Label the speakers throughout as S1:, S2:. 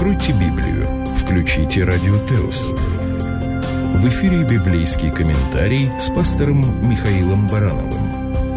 S1: Откройте Библию, включите Радио Теос. В эфире библейский комментарий с пастором Михаилом Барановым.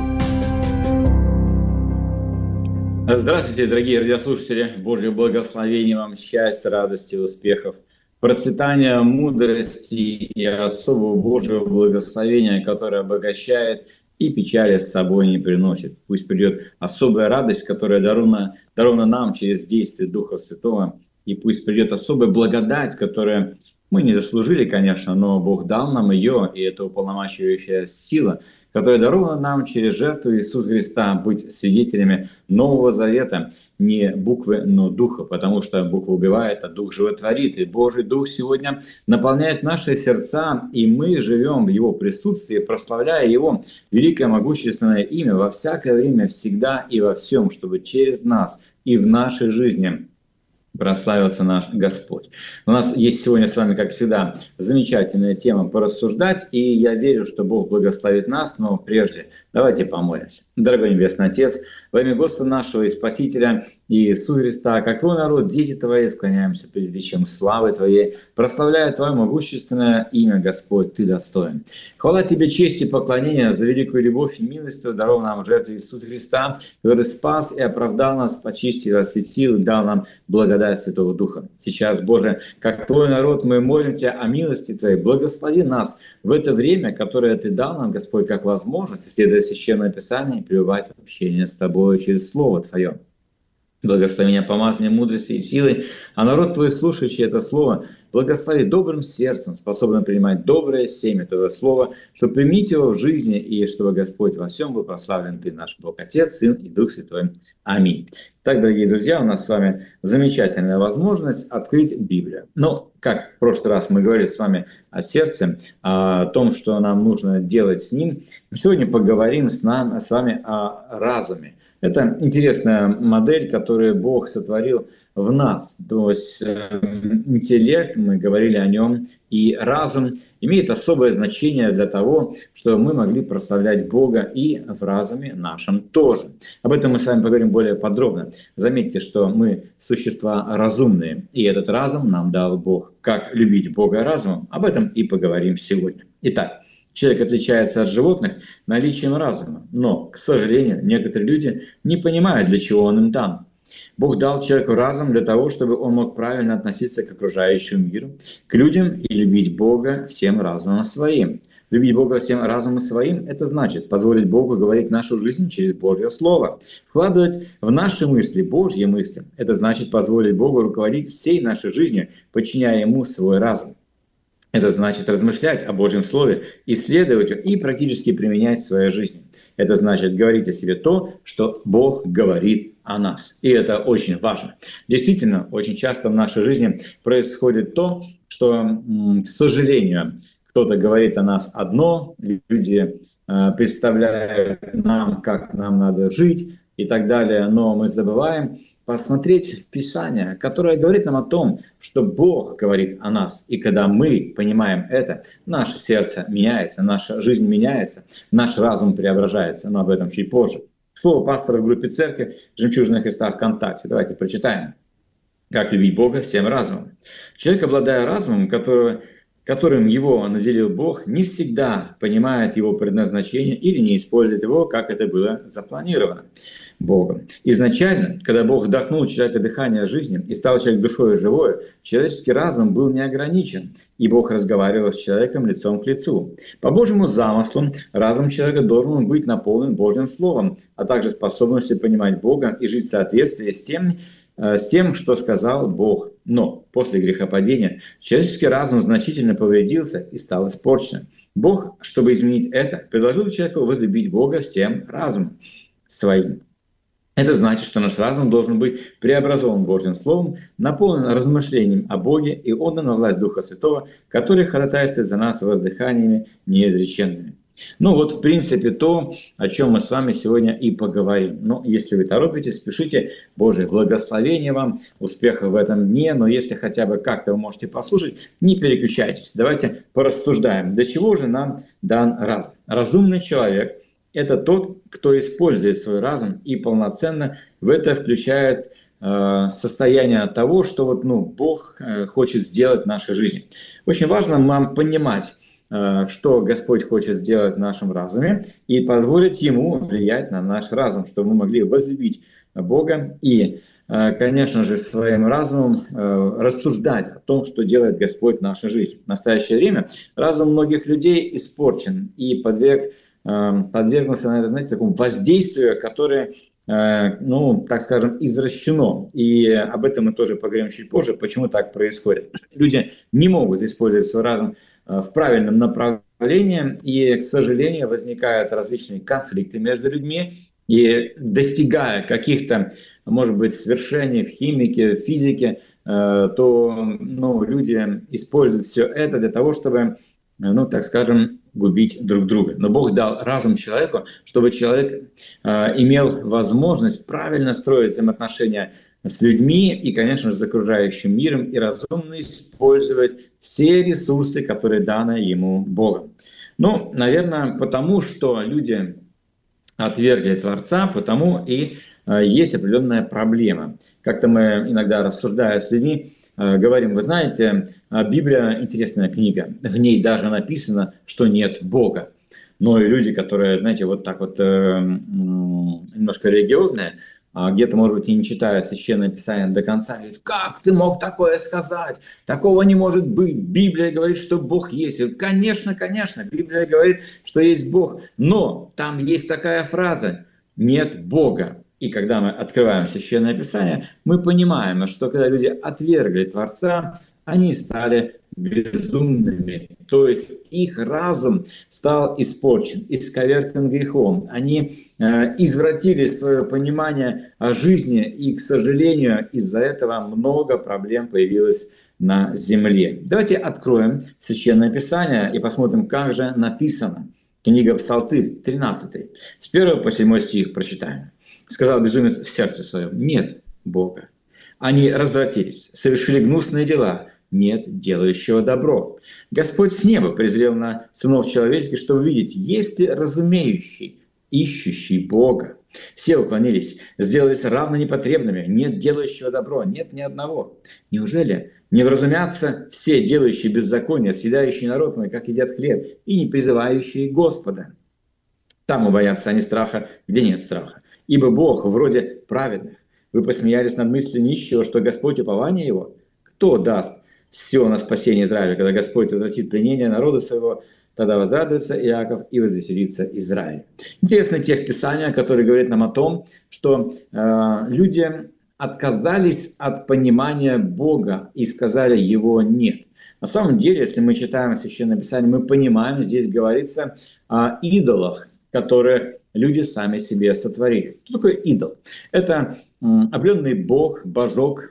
S2: Здравствуйте, дорогие радиослушатели! Божьего благословения вам, счастья, радости, успехов, процветания, мудрости и особого Божьего благословения, которое обогащает и печали с собой не приносит. Пусть придет особая радость, которая дарована нам через действие Духа Святого, и пусть придет особая благодать, которую мы не заслужили, конечно, но Бог дал нам ее, и это уполномачивающая сила, которая дарована нам через жертву Иисуса Христа быть свидетелями Нового Завета, не буквы, но Духа, потому что буква убивает, а Дух животворит. И Божий Дух сегодня наполняет наши сердца, и мы живем в Его присутствии, прославляя Его великое могущественное имя во всякое время, всегда и во всем, чтобы через нас и в нашей жизни прославился наш Господь. У нас есть сегодня с вами, как всегда, замечательная тема порассуждать, и я верю, что Бог благословит нас, но прежде давайте помолимся. Дорогой Небесный Отец, во имя Господа нашего и Спасителя Иисуса Христа, как Твой народ, дети Твои, склоняемся перед лицем славы Твоей, прославляя Твое могущественное имя, Господь, Ты достоин. Хвала Тебе, честь и поклонение за великую любовь и милость, даровав нам в жертве Иисуса Христа, который спас и оправдал нас, почистил, осветил и дал нам благодать Святого Духа. Сейчас, Боже, как Твой народ, мы молим Тебя о милости Твоей. Благослови нас в это время, которое Ты дал нам, Господь, как возможность, исследуя Священное Писание и пребывать в общении с Тобой через Слово Твое. Благослови меня помазанием мудрости и силой, а народ Твой, слушающий это Слово, благослови добрым сердцем, способным принимать доброе семя этого Слова, чтобы применить его в жизни, и чтобы, Господь, во всем был прославлен Ты, наш Бог, Отец, Сын и Дух Святой. Аминь. Так, дорогие друзья, у нас с вами замечательная возможность открыть Библию. Ну, как в прошлый раз мы говорили с вами о сердце, о том, что нам нужно делать с ним, сегодня поговорим с вами о разуме. Это интересная модель, которую Бог сотворил в нас. То есть интеллект, мы говорили о нем, и разум имеет особое значение для того, чтобы мы могли прославлять Бога и в разуме нашем тоже. Об этом мы с вами поговорим более подробно. Заметьте, что мы существа разумные, и этот разум нам дал Бог. Как любить Бога разумом, об этом и поговорим сегодня. Итак, человек отличается от животных наличием разума, но, к сожалению, некоторые люди не понимают, для чего он им дан. Бог дал человеку разум для того, чтобы он мог правильно относиться к окружающему миру, к людям и любить Бога всем разумом своим. Любить Бога всем разумом своим – это значит позволить Богу говорить нашу жизнь через Божье Слово, вкладывать в наши мысли Божьи мысли. Это значит позволить Богу руководить всей нашей жизнью, подчиняя Ему свой разум. Это значит размышлять о Божьем Слове, исследовать его и практически применять в своей жизни. Это значит говорить о себе то, что Бог говорит о нас. И это очень важно. Действительно, очень часто в нашей жизни происходит то, что, к сожалению, кто-то говорит о нас одно, люди представляют нам, как нам надо жить и так далее, но мы забываем посмотреть в Писание, которое говорит нам о том, что Бог говорит о нас. И когда мы понимаем это, наше сердце меняется, наша жизнь меняется, наш разум преображается. Но об этом чуть позже. Слово пастора в группе церкви «Жемчужина Христа ВКонтакте». Давайте прочитаем. Как любить Бога всем разумом. Человек, обладая разумом, которым его наделил Бог, не всегда понимает его предназначение или не использует его, как это было запланировано Богом. Изначально, когда Бог вдохнул в человека дыхание жизни и стал человек душой живой, человеческий разум был не ограничен, и Бог разговаривал с человеком лицом к лицу. По Божьему замыслу разум человека должен быть наполнен Божьим Словом, а также способностью понимать Бога и жить в соответствии с тем, что сказал Бог. Но после грехопадения человеческий разум значительно повредился и стал испорченным. Бог, чтобы изменить это, предложил человеку возлюбить Бога всем разумом своим. Это значит, что наш разум должен быть преобразован Божьим Словом, наполнен размышлением о Боге и отдан во власть Духа Святого, который ходатайствует за нас воздыханиями неизреченными. Ну вот, в принципе, то, о чем мы с вами сегодня и поговорим. Но если вы торопитесь, спешите, Божье благословение вам, успеха в этом дне. Но если хотя бы как-то вы можете послушать, не переключайтесь. Давайте порассуждаем, для чего же нам дан разум. Разумный человек – это тот, кто использует свой разум и полноценно в это включает состояние того, что вот, Бог хочет сделать в нашей жизни. Очень важно нам понимать, что Господь хочет сделать в нашем разуме, и позволить Ему влиять на наш разум, чтобы мы могли возлюбить Бога и, конечно же, своим разумом рассуждать о том, что делает Господь в нашей жизни. В настоящее время разум многих людей испорчен и подвергнулся, наверное, знаете, такому воздействию, которое, так скажем, извращено. И об этом мы тоже поговорим чуть позже, почему так происходит. Люди не могут использовать свой разум в правильном направлении, и, к сожалению, возникают различные конфликты между людьми, и достигая каких-то, может быть, свершений в химике, в физике, то люди используют все это для того, чтобы, так скажем, губить друг друга. Но Бог дал разум человеку, чтобы человек имел возможность правильно строить взаимоотношения с людьми и, конечно же, с окружающим миром, и разумно использовать все ресурсы, которые даны ему Богом. Наверное, потому что люди отвергли Творца, потому и есть определенная проблема. Как-то мы иногда, рассуждая с людьми, говорим: вы знаете, Библия интересная книга, в ней даже написано, что нет Бога. Но и люди, которые, знаете, вот так вот немножко религиозные, где-то, может быть, и не читая Священное Писание до конца, говорят: как ты мог такое сказать? Такого не может быть. Библия говорит, что Бог есть. И, конечно, Библия говорит, что есть Бог. Но там есть такая фраза: нет Бога. И когда мы открываем Священное Писание, мы понимаем, что когда люди отвергли Творца, они стали безумными. То есть их разум стал испорчен, исковеркан грехом. Они извратили свое понимание о жизни, и, к сожалению, из-за этого много проблем появилось на земле. Давайте откроем Священное Писание и посмотрим, как же написано. Книга Псалтырь, 13, с 1 по 7 стих прочитаем. «Сказал безумец в сердце своем: нет Бога. Они развратились, совершили гнусные дела, нет делающего добро. Господь с неба презрел на сынов человеческих, чтобы видеть, есть ли разумеющий, ищущий Бога. Все уклонились, сделались равно непотребными, нет делающего добро, нет ни одного. Неужели не вразумятся все делающие беззаконие, съедающие народ мой, как едят хлеб, и не призывающие Господа? Там убоятся они страха, где нет страха. Ибо Бог вроде праведных. Вы посмеялись над мыслью нищего, что Господь упование его? Кто даст все на спасение Израиля, когда Господь возвратит пленение народа своего? Тогда возрадуется Иаков и возвеселится Израиль». Интересный текст Писания, который говорит нам о том, что люди отказались от понимания Бога и сказали: его нет. На самом деле, если мы читаем Священное Писание, мы понимаем, здесь говорится о идолах, которых люди сами себе сотворили. Что такое идол? Это определенный бог, божок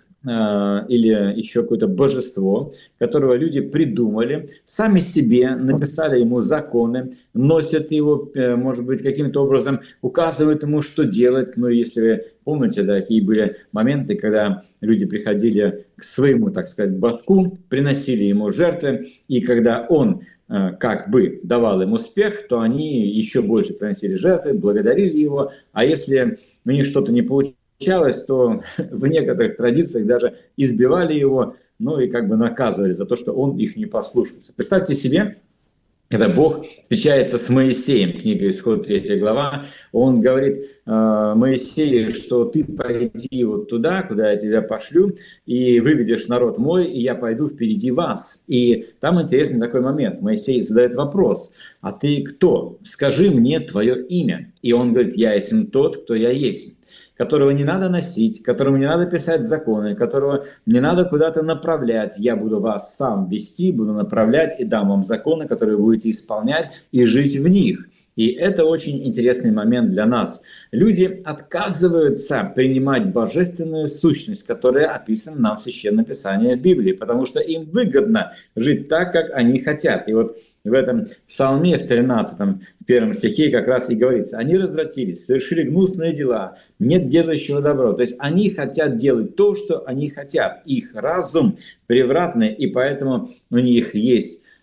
S2: или еще какое-то божество, которого люди придумали, сами себе написали ему законы, носят его, может быть, каким-то образом указывают ему, что делать. Но если вы помните, такие были моменты, когда люди приходили к своему, так сказать, божку, приносили ему жертвы, и когда он как бы давал им успех, то они еще больше приносили жертвы, благодарили его, а если у них что-то не получалось, то в некоторых традициях даже избивали его, и как бы наказывали за то, что он их не послушался. Представьте себе, когда Бог встречается с Моисеем, книга Исход, 3 глава, он говорит Моисею, что ты пойди вот туда, куда я тебя пошлю, и выведешь народ мой, и я пойду впереди вас. И там интересный такой момент. Моисей задает вопрос: а ты кто? Скажи мне твое имя. И он говорит: я есть тот, кто я есть, которого не надо носить, которому не надо писать законы, которого не надо куда-то направлять. Я буду вас сам вести, буду направлять и дам вам законы, которые вы будете исполнять и жить в них. И это очень интересный момент для нас. Люди отказываются принимать божественную сущность, которая описана нам в Священном Писании Библии, потому что им выгодно жить так, как они хотят. И вот в этом псалме, в 13 1 стихе как раз и говорится: они развратились, совершили гнусные дела, нет делающего добро. То есть они хотят делать то, что они хотят. Их разум превратный, и поэтому у них есть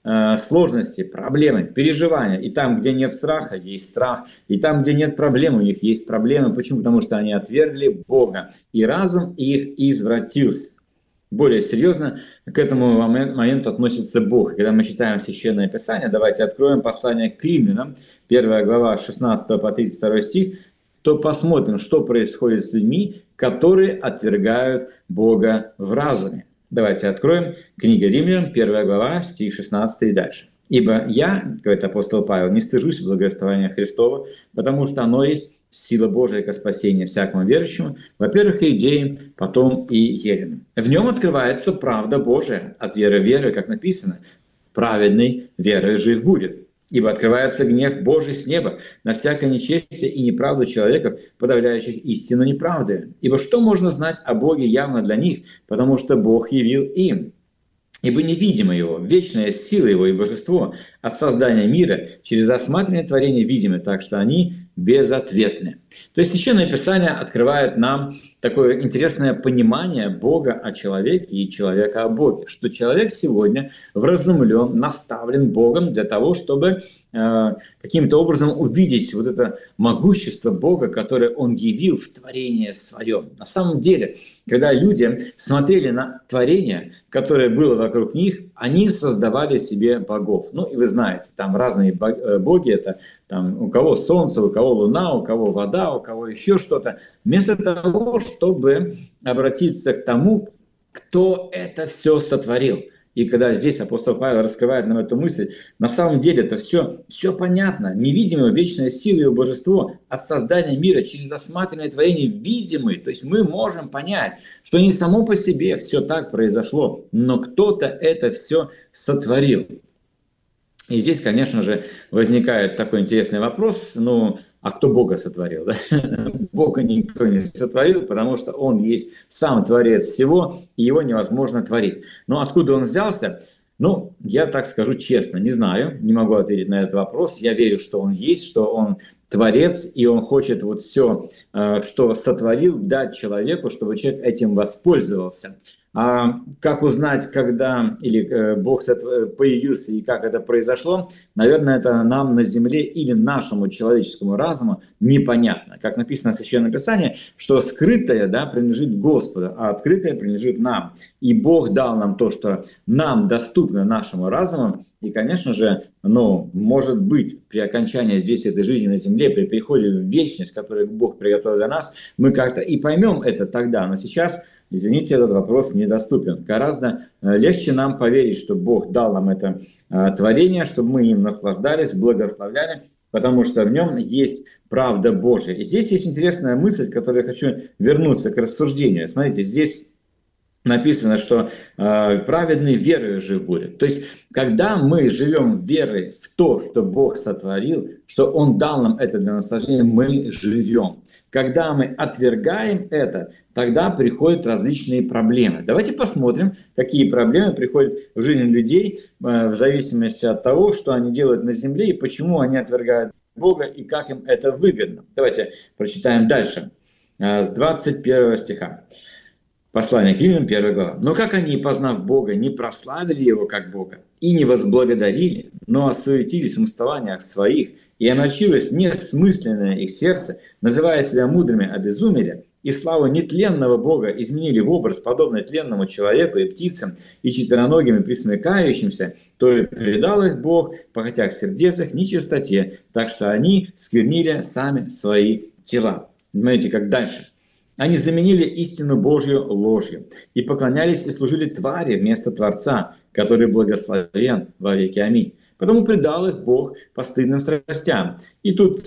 S2: сложности, проблемы, переживания. И там, где нет страха, есть страх. И там, где нет проблем, у них есть проблемы. Почему? Потому что они отвергли Бога. И разум их извратился. Более серьезно к этому моменту относится Бог. Когда мы читаем Священное Писание, давайте откроем послание к Римлянам, 1 глава 16 по 32 стих, то посмотрим, что происходит с людьми, которые отвергают Бога в разуме. Давайте откроем книга Римлян, 1 глава, стих 16 и дальше. «Ибо я, — говорит апостол Павел, — не стыжусь благовествования Христова, потому что оно есть сила Божия ко спасению всякому верующему, во-первых, иудеям, потом и еленам. В нем открывается правда Божия, от веры в веру, как написано, праведный верой жив будет. Ибо открывается гнев Божий с неба на всякое нечестие и неправду человеков, подавляющих истину неправды. Ибо что можно знать о Боге явно для них, потому что Бог явил им? Ибо невидимо Его, вечная сила Его и божество от создания мира через рассматривание творения видимы, так что они безответны». То есть Священное Писание открывает нам такое интересное понимание Бога о человеке и человека о Боге, что человек сегодня вразумлен, наставлен Богом для того, чтобы каким-то образом увидеть вот это могущество Бога, которое Он явил в творении Своем. На самом деле, когда люди смотрели на творение, которое было вокруг них, они создавали себе богов. Ну и вы знаете, там разные боги, это там, у кого солнце, у кого луна, у кого вода, у кого еще что-то. Вместо того, чтобы обратиться к тому, кто это все сотворил. И когда здесь апостол Павел раскрывает нам эту мысль, на самом деле это все понятно. Невидимое, вечная сила и божество от создания мира через рассматривание творения видимый. То есть мы можем понять, что не само по себе все так произошло, но кто-то это все сотворил. И здесь, конечно же, возникает такой интересный вопрос, ну, а кто Бога сотворил? Да? Бога никто не сотворил, потому что Он есть сам Творец всего, и Его невозможно творить. Но откуда Он взялся? Ну, я так скажу честно, не знаю, не могу ответить на этот вопрос. Я верю, что Он есть, что Он Творец, и Он хочет вот все, что сотворил, дать человеку, чтобы человек этим воспользовался. А как узнать, когда или Бог появился и как это произошло, наверное, это нам на земле или нашему человеческому разуму непонятно. Как написано в Священном Писании, что скрытое, да, принадлежит Господу, а открытое принадлежит нам. И Бог дал нам то, что нам доступно нашему разуму. И, конечно же, ну, может быть, при окончании здесь этой жизни на земле, при переходе в вечность, которую Бог приготовил для нас, мы как-то и поймем это тогда. Но сейчас, извините, этот вопрос недоступен. Гораздо легче нам поверить, что Бог дал нам это творение, чтобы мы им наслаждались, благословляли, потому что в нем есть правда Божья. И здесь есть интересная мысль, к которой я хочу вернуться к рассуждению. Смотрите, здесь написано, что праведный верою жив будет. То есть, когда мы живем верой в то, что Бог сотворил, что Он дал нам это для наслаждения, мы живем. Когда мы отвергаем это, тогда приходят различные проблемы. Давайте посмотрим, какие проблемы приходят в жизнь людей в зависимости от того, что они делают на земле и почему они отвергают Бога и как им это выгодно. Давайте прочитаем дальше, с 21 стиха. Послание к Римлянам, 1 глава. «Но как они, познав Бога, не прославили Его как Бога и не возблагодарили, но осуетились в умствованиях своих, и омрачилось несмысленное их сердце, называя себя мудрыми, обезумели, и славу нетленного Бога изменили в образ, подобный тленному человеку и птицам, и четвероногим, и пресмыкающимся, то и предал их Бог, похотя к сердец их нечистоте, так что они сквернили сами свои тела». Смотрите, как дальше. «Они заменили истину Божью ложью и поклонялись и служили твари вместо Творца, который благословен во веки. Аминь. Потому предал их Бог постыдным страстям». И тут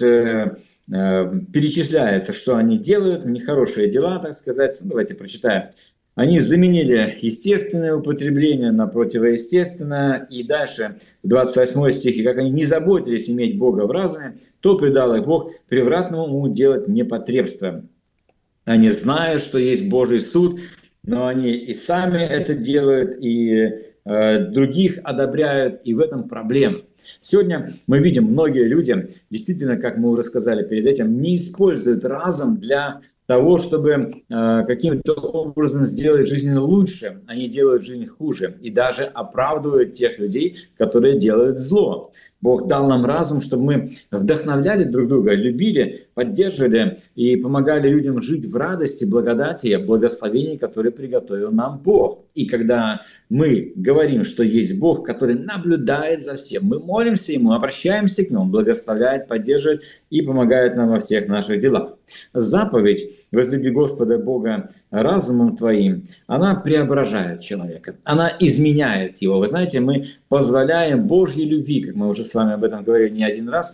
S2: перечисляется, что они делают, нехорошие дела, так сказать. Давайте прочитаем. «Они заменили естественное употребление на противоестественное». И дальше, в 28 стихе, «Как они не заботились иметь Бога в разуме, то предал их Бог превратному уму делать непотребство». Они знают, что есть Божий суд, но они и сами это делают, и других одобряют, и в этом проблема. Сегодня мы видим, многие люди, действительно, как мы уже сказали перед этим, не используют разум для того, чтобы каким-то образом сделать жизнь лучше, они делают жизнь хуже и даже оправдывают тех людей, которые делают зло. Бог дал нам разум, чтобы мы вдохновляли друг друга, любили, поддерживали и помогали людям жить в радости, благодати, благословении, которые приготовил нам Бог. И когда мы говорим, что есть Бог, который наблюдает за всем, мы молимся Ему, обращаемся к Нему, Он благословляет, поддерживает и помогает нам во всех наших делах. Заповедь «Возлюби Господа Бога разумом твоим», она преображает человека, она изменяет его. Вы знаете, мы позволяем Божьей любви, как мы уже с вами об этом говорили не один раз,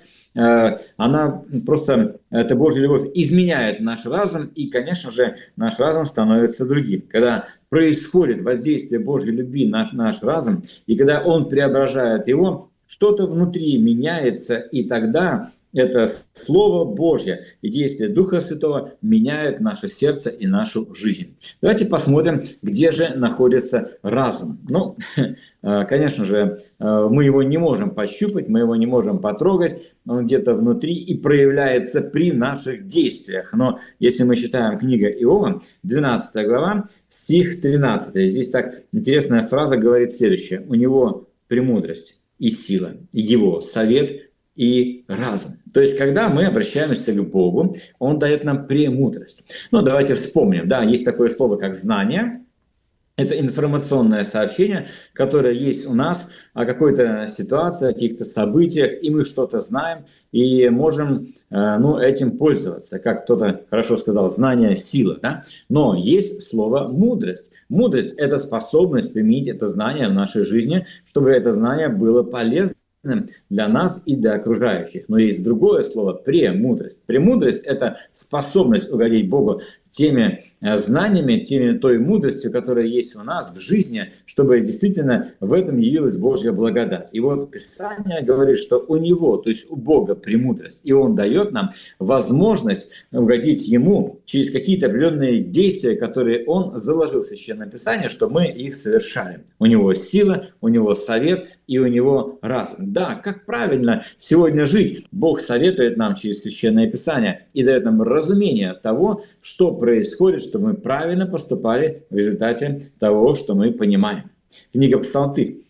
S2: она просто, эта Божья любовь изменяет наш разум, и, конечно же, наш разум становится другим. Когда происходит воздействие Божьей любви на наш разум, и когда Он преображает его, что-то внутри меняется, и тогда это Слово Божье и действие Духа Святого меняет наше сердце и нашу жизнь. Давайте посмотрим, где же находится разум. Ну, конечно же, мы его не можем пощупать, мы его не можем потрогать, он где-то внутри и проявляется при наших действиях. Но если мы читаем книгу Иова, 12 глава, стих 13, здесь так интересная фраза говорит следующее. У него премудрость и сила, его совет и разум. То есть, когда мы обращаемся к Богу, Он дает нам премудрость. Ну, давайте вспомним, да, есть такое слово, как знание. Это информационное сообщение, которое есть у нас о какой-то ситуации, о каких-то событиях, и мы что-то знаем, и можем этим пользоваться. Как кто-то хорошо сказал, знание – сила. Да? Но есть слово «мудрость». Мудрость – это способность применить это знание в нашей жизни, чтобы это знание было полезно для нас и для окружающих. Но есть другое слово «премудрость». Премудрость – это способность угодить Богу теми знаниями, той мудростью, которая есть у нас в жизни, чтобы действительно в этом явилась Божья благодать. И вот Писание говорит, что у Него, то есть у Бога премудрость, и Он дает нам возможность угодить Ему через какие-то определенные действия, которые Он заложил в Священное Писание, что мы их совершали. У Него сила, у Него совет и у Него разум. Да, как правильно сегодня жить, Бог советует нам через Священное Писание и дает нам разумение того, что происходит, чтобы мы правильно поступали в результате того, что мы понимаем. Книга Псалтырь,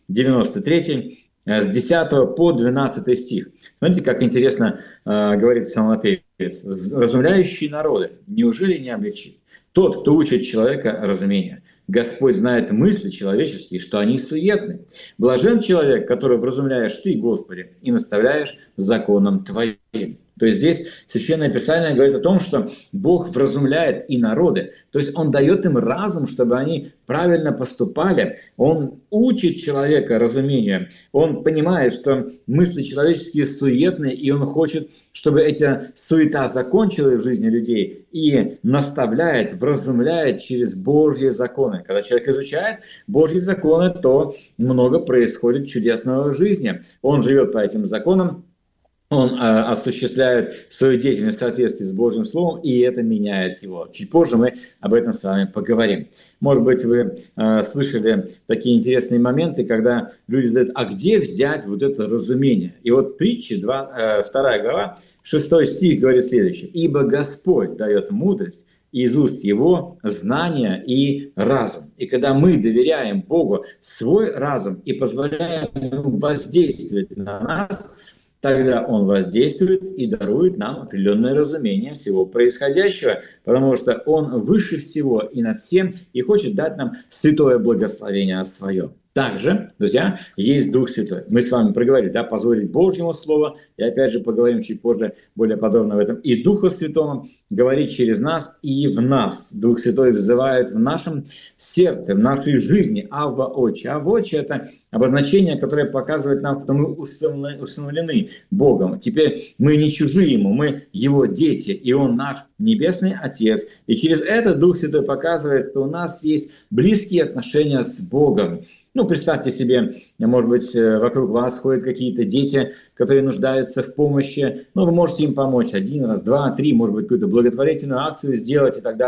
S2: 93, с 10 по 12 стих. Смотрите, как интересно говорит псалмопевец. «Разумляющие народы, неужели не обличит? Тот, кто учит человека разумению. Господь знает мысли человеческие, что они суетны. Блажен человек, которого вразумляешь ты, Господи, и наставляешь законом Твоим». То есть здесь Священное Писание говорит о том, что Бог вразумляет и народы. То есть Он дает им разум, чтобы они правильно поступали. Он учит человека разумению. Он понимает, что мысли человеческие суетные, и Он хочет, чтобы эта суета закончилась в жизни людей, и наставляет, вразумляет через Божьи законы. Когда человек изучает Божьи законы, то много происходит чудесного в жизни. Он живет по этим законам, он осуществляет свою деятельность в соответствии с Божьим Словом, и это меняет его. Чуть позже мы об этом с вами поговорим. Может быть, вы слышали такие интересные моменты, когда люди задают, а где взять вот это разумение? И вот притчи, 2 глава, 6 стих говорит следующее. «Ибо Господь дает мудрость, и из уст Его знания и разум». И когда мы доверяем Богу свой разум и позволяем Ему воздействовать на нас, тогда Он воздействует и дарует нам определенное разумение всего происходящего, потому что Он выше всего и над всем, и хочет дать нам святое благословение свое. Также, друзья, есть Дух Святой. Мы с вами проговорили, да, позволить Божьему Слову, и опять же поговорим чуть позже более подробно в этом, и Духа Святому говорить через нас и в нас. Дух Святой взывает в нашем сердце, в нашей жизни, Авва Отче. Авва Отче – это обозначение, которое показывает нам, что мы усыновлены Богом. Теперь мы не чужие Ему, мы Его дети, и Он наш Небесный Отец. И через это Дух Святой показывает, что у нас есть близкие отношения с Богом. Ну, представьте себе, может быть, вокруг вас ходят какие-то дети, которые нуждаются в помощи. Ну, вы можете им помочь 1 раз, 2, 3, может быть, какую-то благотворительную акцию сделать и так далее.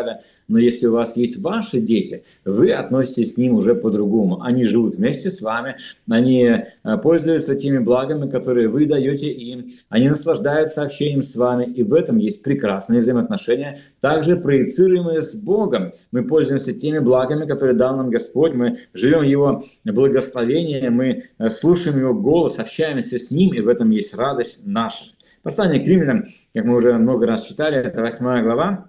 S2: но если у вас есть ваши дети, вы относитесь к ним уже по-другому. Они живут вместе с вами, они пользуются теми благами, которые вы даете им, они наслаждаются общением с вами, и в этом есть прекрасные взаимоотношения, также проецируемые с Богом. Мы пользуемся теми благами, которые дал нам Господь, мы живем Его благословением, мы слушаем Его голос, общаемся с Ним, и в этом есть радость наша. Послание к Римлянам, как мы уже много раз читали, это 8 глава,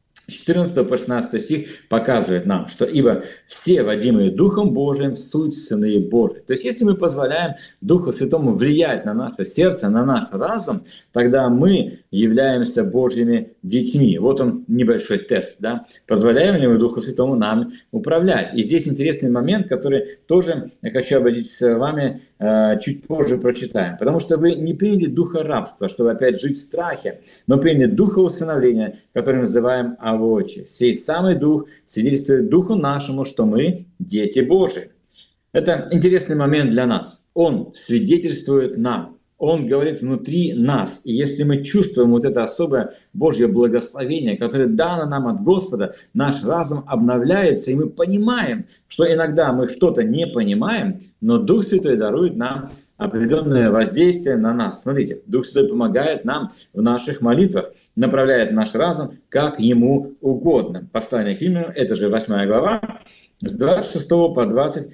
S2: 14 по 16 стих показывает нам, что «Ибо все, водимые Духом Божиим, суть сыны Божии». То есть, если мы позволяем Духу Святому влиять на наше сердце, на наш разум, тогда мы являемся Божьими детьми. Вот он, небольшой тест, да? Позволяем ли мы Духу Святому нам управлять? И здесь интересный момент, который тоже я хочу обсудить с вами, чуть позже прочитаем. Потому что вы не приняли духа рабства, чтобы опять жить в страхе, но приняли духа усыновления, который мы называем авочи. Сей самый дух свидетельствует духу нашему, что мы дети Божии. Это интересный момент для нас. Он свидетельствует нам. Он говорит внутри нас. И если мы чувствуем вот это особое Божье благословение, которое дано нам от Господа, наш разум обновляется, и мы понимаем, что иногда мы что-то не понимаем, но Дух Святой дарует нам определенное воздействие на нас. Смотрите, Дух Святой помогает нам в наших молитвах, направляет наш разум, как Ему угодно. Послание к Римлянам, это же 8 глава, с 26 по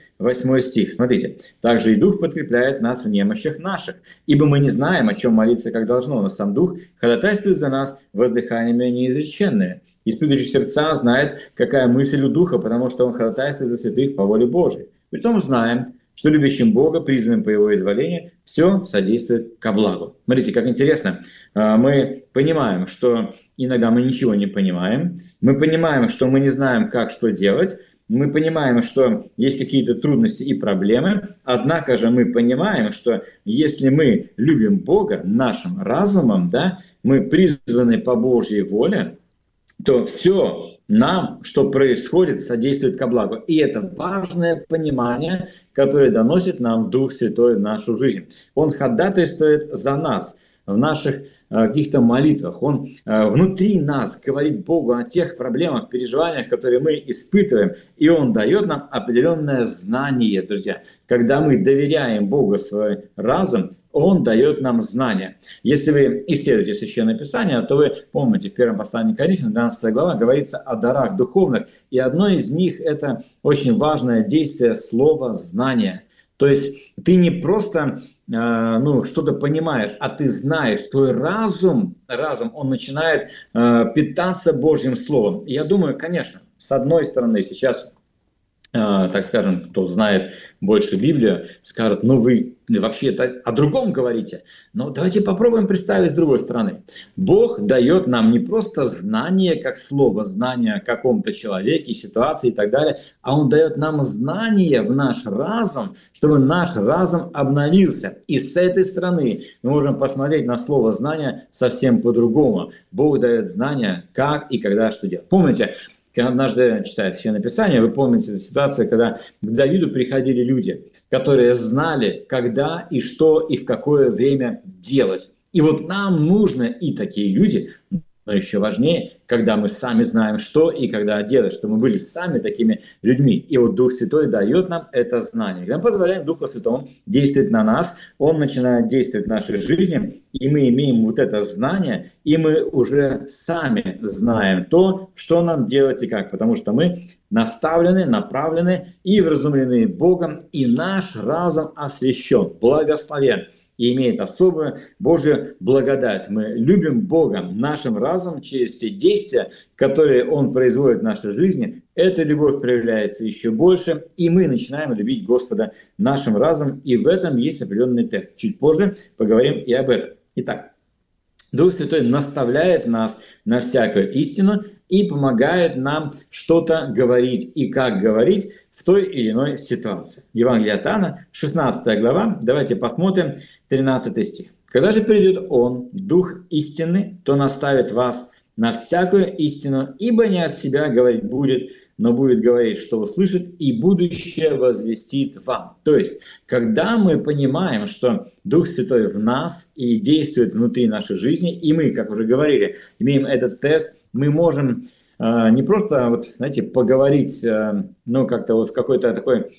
S2: 28 стих. Смотрите. «Также и Дух подкрепляет нас в немощах наших, ибо мы не знаем, о чем молиться, как должно, но сам Дух ходатайствует за нас воздыханиями неизреченными. Испытывающий сердца знает, какая мысль у Духа, потому что Он ходатайствует за святых по воле Божией. Притом знаем, что любящим Бога, призванным по Его изволению, все содействует ко благу». Смотрите, как интересно. Мы понимаем, что иногда мы ничего не понимаем. Мы понимаем, что мы не знаем, как что делать. Мы понимаем, что есть какие-то трудности и проблемы, однако же мы понимаем, что если мы любим Бога нашим разумом, да, мы призваны по Божьей воле, то все нам, что происходит, содействует ко благу. И это важное понимание, которое доносит нам Дух Святой в нашу жизнь. Он ходатайствует за нас в наших каких-то молитвах. Он внутри нас говорит Богу о тех проблемах, переживаниях, которые мы испытываем. И Он дает нам определенное знание, друзья. Когда мы доверяем Богу свой разум, Он дает нам знания. Если вы исследуете Священное Писание, то вы помните, в первом послании к Коринфянам, 12 глава, говорится о дарах духовных. И одно из них – это очень важное действие слова «знание». То есть ты не просто что-то понимаешь, а ты знаешь, твой разум, он начинает питаться Божьим Словом. И я думаю, конечно, с одной стороны, сейчас, так скажем, кто знает больше Библию, скажут, ну вы вообще-то о другом говорите. Но давайте попробуем представить с другой стороны. Бог дает нам не просто знание, как слово, знание о каком-то человеке, ситуации и так далее, а Он дает нам знание в наш разум, чтобы наш разум обновился. И с этой стороны мы можем посмотреть на слово «знание» совсем по-другому. Бог дает знания, как и когда что делать. Помните, однажды, читая Священное Писание, вы помните ситуацию, когда к Давиду приходили люди, которые знали, когда и что и в какое время делать. И вот нам нужны и такие люди, но еще важнее, когда мы сами знаем, что и когда делать, чтобы мы были сами такими людьми. И вот Дух Святой дает нам это знание. Когда мы позволяем Духу Святому действовать на нас, Он начинает действовать в нашей жизни, и мы имеем вот это знание, и мы уже сами знаем то, что нам делать и как, потому что мы наставлены, направлены и вразумлены Богом, и наш разум освящен, благословен. И имеет особую Божью благодать. Мы любим Бога нашим разумом через все действия, которые Он производит в нашей жизни. Эта любовь проявляется еще больше, и мы начинаем любить Господа нашим разумом, и в этом есть определенный тест. Чуть позже поговорим и об этом. Итак, Дух Святой наставляет нас на всякую истину и помогает нам что-то говорить и как говорить в той или иной ситуации. Евангелие от Иоанна, 16 глава, давайте посмотрим 13 стих. «Когда же придет Он, Дух истины, то наставит вас на всякую истину, ибо не от себя говорить будет, но будет говорить, что услышит, и будущее возвестит вам». То есть, когда мы понимаем, что Дух Святой в нас и действует внутри нашей жизни, и мы, как уже говорили, имеем этот тест, мы можем не просто, вот, знаете, поговорить, ну, как-то вот в какой-то такой,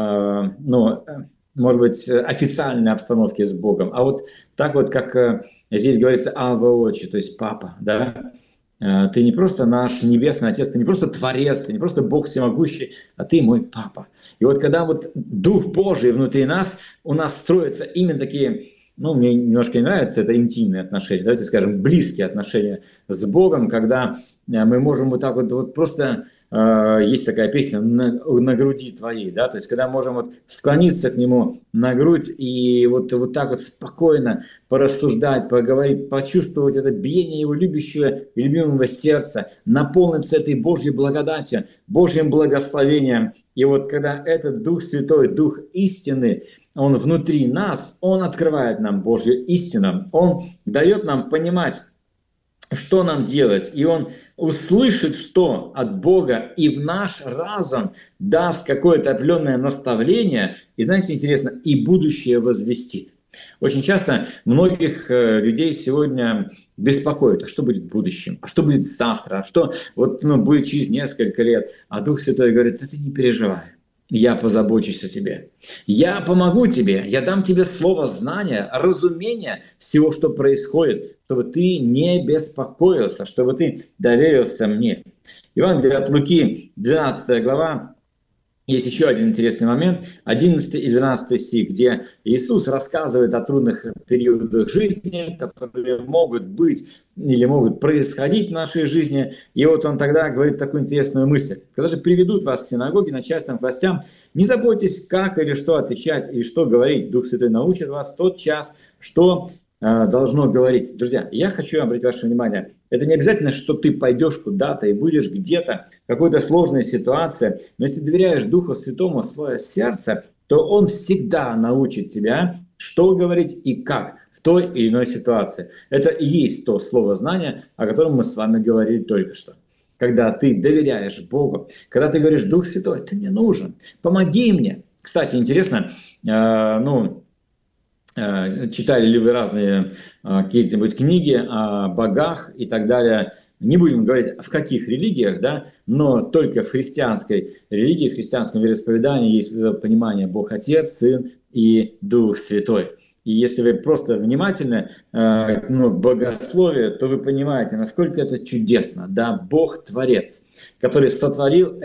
S2: ну, может быть, официальной обстановке с Богом, а вот так вот, как здесь говорится, Авва Отче, то есть Папа, да, ты не просто наш Небесный Отец, ты не просто Творец, ты не просто Бог Всемогущий, а ты мой Папа. И вот когда вот Дух Божий внутри нас, у нас строятся именно такие, ну, мне немножко не нравится, это интимные отношения, давайте скажем, близкие отношения с Богом, когда мы можем вот так вот просто, есть такая песня на груди твоей, да, то есть когда можем вот склониться к Нему на грудь и вот так вот спокойно порассуждать, поговорить, почувствовать это биение Его любящего и любимого сердца, наполниться этой Божьей благодатью, Божьим благословением. И вот когда этот Дух Святой, Дух истины, Он внутри нас, Он открывает нам Божью истину, Он дает нам понимать, что нам делать, и Он услышит, что от Бога, и в наш разум даст какое-то определенное наставление, и, знаете, интересно, и будущее возвестит. Очень часто многих людей сегодня беспокоит, а что будет в будущем, а что будет завтра, а что вот, будет через несколько лет. А Дух Святой говорит, да ты не переживай. Я позабочусь о тебе. Я помогу тебе. Я дам тебе слово знания, разумения всего, что происходит, чтобы ты не беспокоился, чтобы ты доверился мне. Евангелие от Луки, 12 глава. Есть еще один интересный момент, 11 и 12 стих, где Иисус рассказывает о трудных периодах жизни, которые могут быть или могут происходить в нашей жизни. И вот он тогда говорит такую интересную мысль. Когда же приведут вас в синагоги начальственным властям, не заботьтесь, как или что отвечать, или что говорить. Дух Святой научит вас в тот час, что должно говорить. Друзья, я хочу обратить ваше внимание, это не обязательно, что ты пойдешь куда-то и будешь где-то, в какой-то сложной ситуации, но если доверяешь Духу Святому свое сердце, то Он всегда научит тебя, что говорить и как в той или иной ситуации. Это и есть то слово знания, о котором мы с вами говорили только что. Когда ты доверяешь Богу, когда ты говоришь, Дух Святой, ты мне нужен, помоги мне. Кстати, интересно, читали ли вы разные какие-нибудь книги о богах и так далее. Не будем говорить в каких религиях, да, но только в христианской религии, в христианском вероисповедании есть понимание Бог Отец, Сын и Дух Святой. И если вы просто внимательны к богословию, то вы понимаете, насколько это чудесно. Да, Бог Творец, который сотворил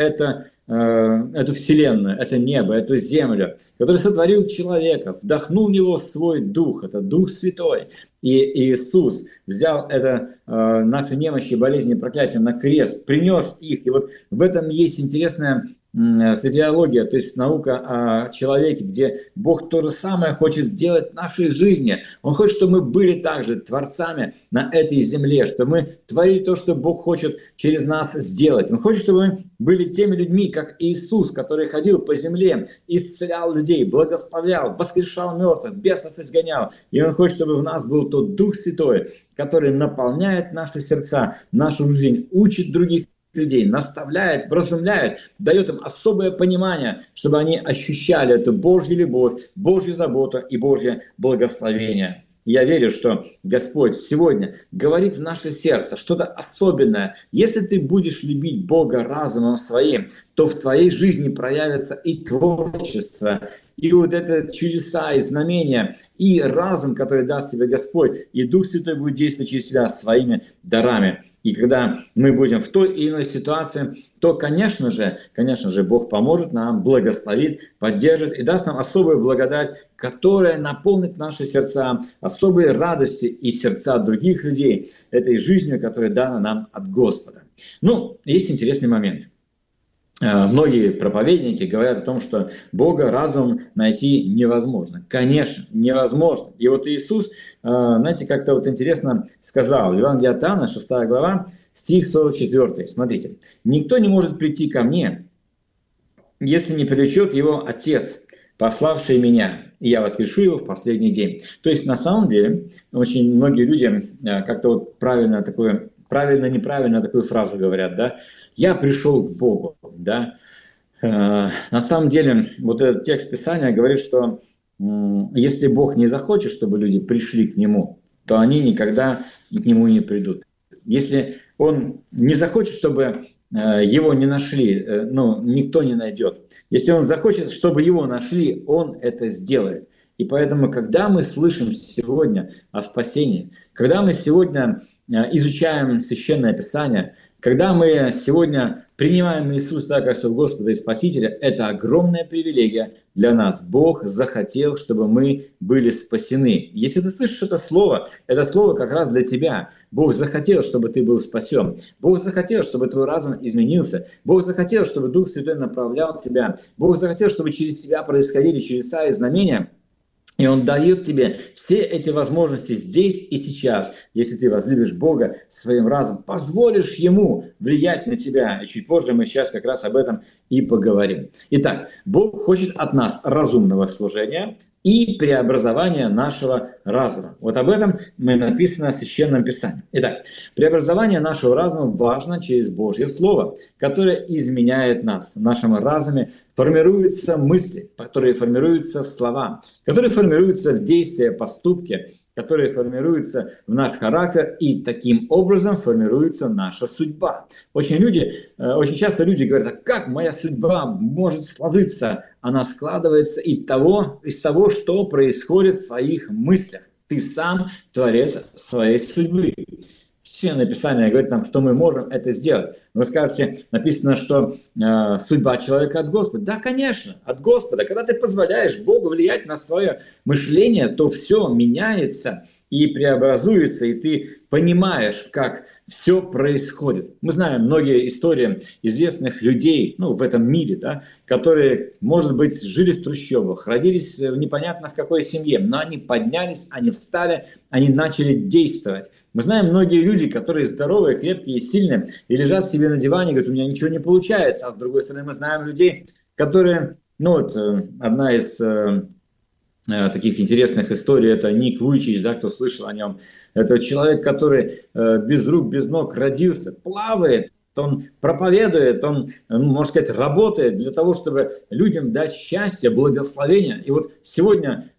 S2: эту вселенную, это небо, эту землю, который сотворил человека, вдохнул в него свой дух, это Дух Святой. И Иисус взял наши немощи, болезни, проклятия на крест, принес их. И вот в этом есть интересная сотиология, то есть наука о человеке, где Бог то же самое хочет сделать в нашей жизни. Он хочет, чтобы мы были также творцами на этой земле, чтобы мы творили то, что Бог хочет через нас сделать. Он хочет, чтобы мы были теми людьми, как Иисус, который ходил по земле, исцелял людей, благословлял, воскрешал мертвых, бесов изгонял. И Он хочет, чтобы в нас был тот Дух Святой, который наполняет наши сердца, нашу жизнь, учит других людей, наставляет, вразумляет, дает им особое понимание, чтобы они ощущали эту Божью любовь, Божью заботу и Божье благословение. Я верю, что Господь сегодня говорит в наше сердце что-то особенное. Если ты будешь любить Бога разумом своим, то в твоей жизни проявится и творчество, и вот это чудеса, и знамения, и разум, который даст тебе Господь, и Дух Святой будет действовать через тебя своими дарами. И когда мы будем в той или иной ситуации, то, конечно же, Бог поможет нам, благословит, поддержит и даст нам особую благодать, которая наполнит наши сердца особой радостью и сердца других людей этой жизнью, которая дана нам от Господа. Есть интересный момент. Многие проповедники говорят о том, что Бога разум найти невозможно. Конечно, невозможно. И вот Иисус, знаете, как-то вот интересно сказал, в Евангелии от Иоанна, 6 глава, стих 44. Смотрите. «Никто не может прийти ко мне, если не привлечет его Отец, пославший меня, и я воскрешу его в последний день». То есть, на самом деле, очень многие люди как-то вот правильно-неправильно такую фразу говорят, да, «Я пришел к Богу», да. На самом деле, вот этот текст Писания говорит, что если Бог не захочет, чтобы люди пришли к Нему, то они никогда к Нему не придут. Если Он не захочет, чтобы его не нашли, никто не найдет. Если он захочет, чтобы его нашли, он это сделает. И поэтому, когда мы слышим сегодня о спасении, когда мы сегодня изучаем Священное Писание, когда мы сегодня принимаем Иисуса как своего Господа и Спасителя, это огромная привилегия для нас. Бог захотел, чтобы мы были спасены. Если ты слышишь это слово как раз для тебя. Бог захотел, чтобы ты был спасен. Бог захотел, чтобы твой разум изменился. Бог захотел, чтобы Дух Святой направлял тебя. Бог захотел, чтобы через тебя происходили чудеса и знамения. И Он дает тебе все эти возможности здесь и сейчас, если ты возлюбишь Бога своим разумом, позволишь Ему влиять на тебя. И чуть позже мы сейчас как раз об этом и поговорим. Итак, Бог хочет от нас разумного служения и преобразования нашего разума. Вот об этом написано в Священном Писании. Итак, преобразование нашего разума важно через Божье Слово, которое изменяет нас. В нашем разуме формируются мысли, которые формируются в слова, которые формируются в действия, поступки, которые формируются в наш характер, и таким образом формируется наша судьба. Очень часто люди говорят: а как моя судьба может сложиться? Она складывается из того, что происходит в твоих мыслях. Ты сам творец своей судьбы. Священное Писание говорит нам, что мы можем это сделать. Вы скажете, написано, что судьба человека от Господа. Да, конечно, от Господа. Когда ты позволяешь Богу влиять на свое мышление, то все меняется и преобразуется, и ты понимаешь, как все происходит. Мы знаем многие истории известных людей, в этом мире, да, которые, может быть, жили в трущобах, родились непонятно в какой семье, но они поднялись, они встали, они начали действовать. Мы знаем многие люди, которые здоровые, крепкие и сильные, и лежат себе на диване и говорят: у меня ничего не получается. А с другой стороны, мы знаем людей, которые, одна из таких интересных историй — это Ник Вуйчич, да, кто слышал о нем. Это человек, который без рук, без ног родился, плавает, он проповедует, он, можно сказать, работает для того, чтобы людям дать счастье, благословение. И вот сегодня,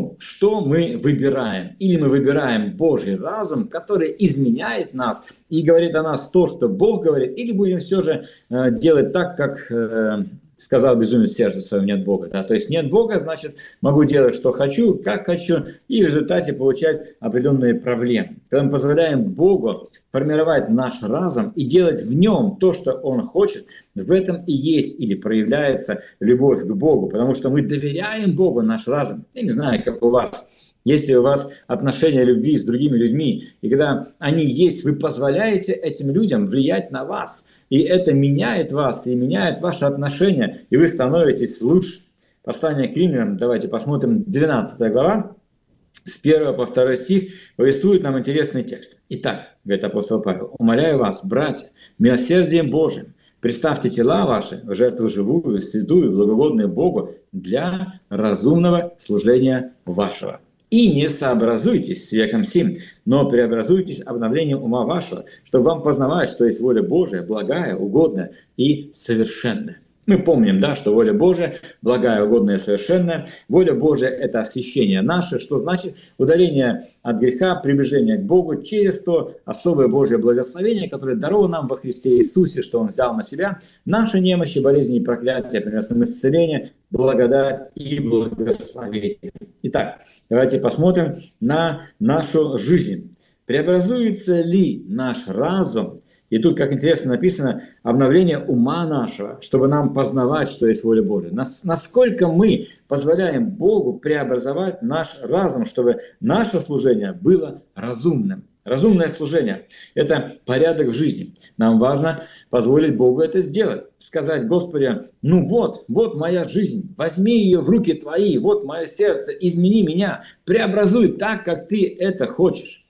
S2: что мы выбираем? Или мы выбираем Божий разум, который изменяет нас и говорит о нас то, что Бог говорит, или будем все же делать так, как сказал безумец в сердце своем: нет Бога. Да? То есть нет Бога, значит, могу делать, что хочу, как хочу, и в результате получать определенные проблемы. Когда мы позволяем Богу формировать наш разум и делать в нем то, что Он хочет, в этом и есть или проявляется любовь к Богу, потому что мы доверяем Богу наш разум. Я не знаю, как у вас. Если у вас отношения любви с другими людьми, и когда они есть, вы позволяете этим людям влиять на вас. И это меняет вас, и меняет ваши отношения, и вы становитесь лучше. Послание к Римлянам, давайте посмотрим, 12 глава, с 1 по 2 стих, повествует нам интересный текст. Итак, говорит апостол Павел: «Умоляю вас, братья, милосердием Божиим, представьте тела ваши в жертву живую, святую, благогодную Богу для разумного служения вашего. И не сообразуйтесь с веком сим, но преобразуйтесь обновлением ума вашего, чтобы вам познавать, что есть воля Божия, благая, угодная и совершенная». Мы помним, да, что воля Божия благая, угодная и совершенная. Воля Божия — это освящение наше, что значит удаление от греха, приближение к Богу через то особое Божье благословение, которое даровано нам во Христе Иисусе, что Он взял на себя наши немощи, болезни и проклятия, принес нам исцеление, благодать и благословение. Итак, давайте посмотрим на нашу жизнь. Преобразуется ли наш разум? И тут, как интересно написано, обновление ума нашего, чтобы нам познавать, что есть воля Божия. Насколько мы позволяем Богу преобразовать наш разум, чтобы наше служение было разумным. Разумное служение – это порядок в жизни. Нам важно позволить Богу это сделать. Сказать: Господи, вот моя жизнь, возьми ее в руки Твои, вот мое сердце, измени меня, преобразуй так, как Ты это хочешь.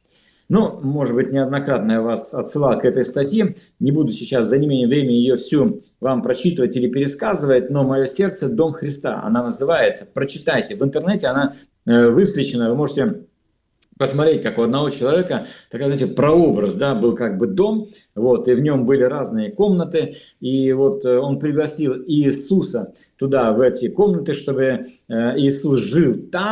S2: Может быть, неоднократно я вас отсылал к этой статье. Не буду сейчас за неимением времени ее всю вам прочитывать или пересказывать, но «Мое сердце – дом Христа». Она называется. Прочитайте. В интернете она высвечена. Вы можете посмотреть, как у одного человека, такой, знаете, прообраз, да, был как бы дом, и в нем были разные комнаты, и он пригласил Иисуса туда, в эти комнаты, чтобы Иисус жил там.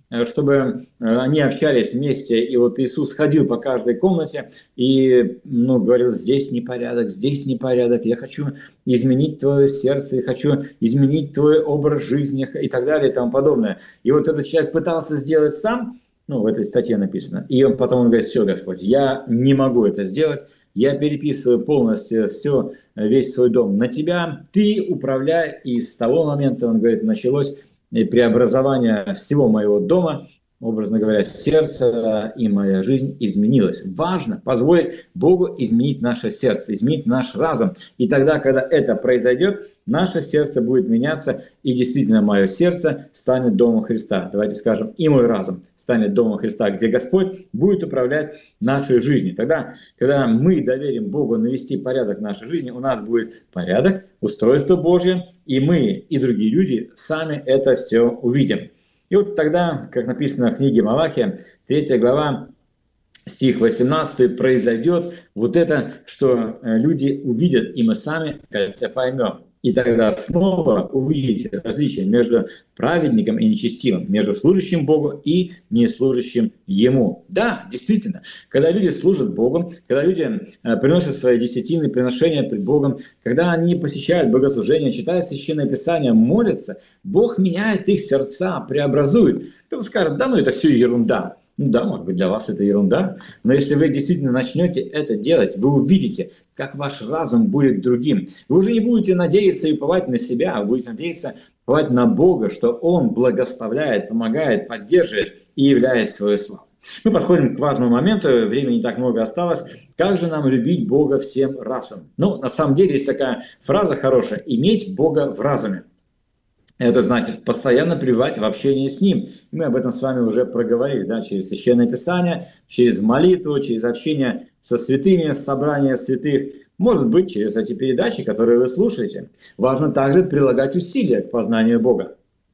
S2: чтобы они общались вместе, и вот Иисус ходил по каждой комнате и говорил: здесь непорядок, я хочу изменить твое сердце, я хочу изменить твой образ жизни и так далее и тому подобное. И вот этот человек пытался сделать сам, в этой статье написано, и потом он говорит: все, Господь, я не могу это сделать, я переписываю полностью весь свой дом на тебя, ты управляй. И с того момента, он говорит, началось преобразование всего моего дома, образно говоря, сердце, и моя жизнь изменилась. Важно позволить Богу изменить наше сердце, изменить наш разум. И тогда, когда это произойдет, наше сердце будет меняться, и действительно мое сердце станет домом Христа. Давайте скажем, и мой разум станет домом Христа, где Господь будет управлять нашей жизнью. Тогда, когда мы доверим Богу навести порядок в нашей жизни, у нас будет порядок, устройство Божье, и мы, и другие люди сами это все увидим. И вот тогда, как написано в книге Малахия, 3 глава, стих 18, произойдет вот это, что люди увидят, и мы сами это поймем. И тогда снова увидите различие между праведником и нечестивым, между служащим Богу и неслужащим Ему. Да, действительно, когда люди служат Богу, когда люди приносят свои десятины, приношения пред Богом, когда они посещают богослужения, читают Священное Писание, молятся, Бог меняет их сердца, преобразует. Кто-то скажет: да, это все ерунда. Да, может быть, для вас это ерунда, но если вы действительно начнете это делать, вы увидите, как ваш разум будет другим. Вы уже не будете надеяться и уповать на себя, вы будете надеяться и уповать на Бога, что Он благословляет, помогает, поддерживает и являет свою славу. Мы подходим к важному моменту, времени не так много осталось. Как же нам любить Бога всем разумом? На самом деле есть такая фраза хорошая: иметь Бога в разуме. Это значит постоянно пребывать в общении с Ним. И мы об этом с вами уже проговорили, через Священное Писание, через молитву, через общение со святыми, собрание святых. Может быть, через эти передачи, которые вы слушаете. Важно также прилагать усилия к познанию Бога.